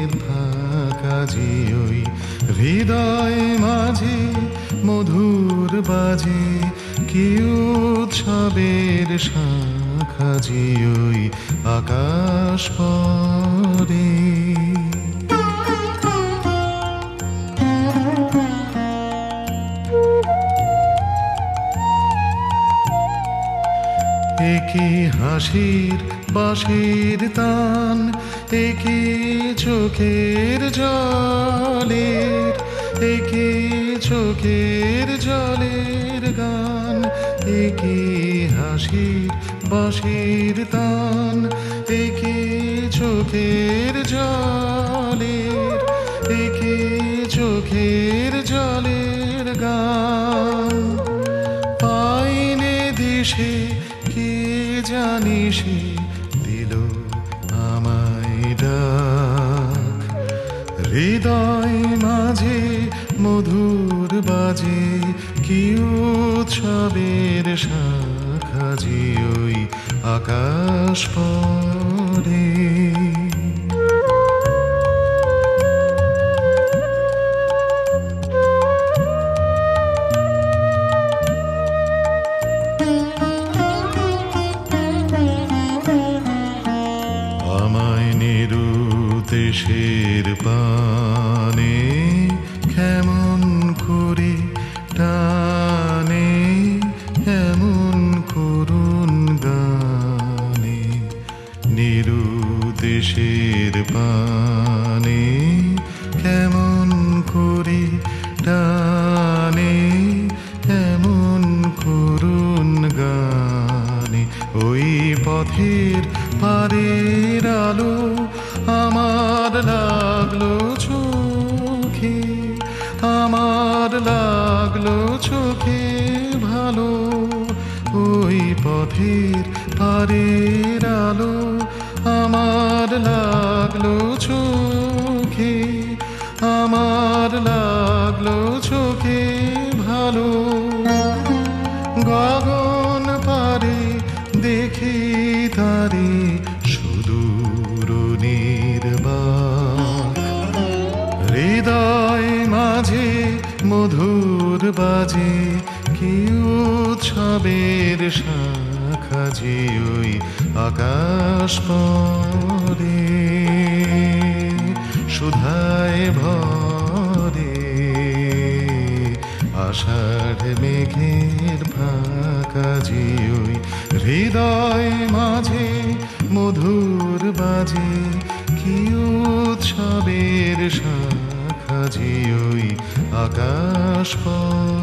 মেঘের ফাঁকা যে ওই হৃদয় মাঝে মধুর বাজে কি উৎসবের শাখা যে ওই আকাশ পরে একই হাসির বাঁশির তান একই চোখের জলের একই চোখের জলের গান একই হাসির বাঁশির তান একই চোখের জলের একই চোখের জলের গান পাইনে দিশে কে জানি সে দিল আমায় ডাক হৃদয় মাঝে মধুর বাজে কি উৎসবের শাখা যে ওই আকাশ পরে দেশের পানে কেমন করে টানে এমন করুণ গানে নিরুদেশের পানে কেমন করে টানে এমন করুণ গানে ওই পথের পারের আলো আমার লাগলো চোখে আমার লাগলো চোখে ভালো ওই পথের পারের আলো আমার লাগলো চোখে আমার লাগলো চোখে ভালো গগন পারে দেখি তারে হৃদয় মাঝে মধুর বাজে কি উৎসবের শাখা যে ওই আকাশ পরে সুধায় ভরে আষাঢ় মেঘের ফাঁকা যে ওই হৃদয় মাঝে মধুর বাজে কি উৎসবের শাখা যে ওই আকাশ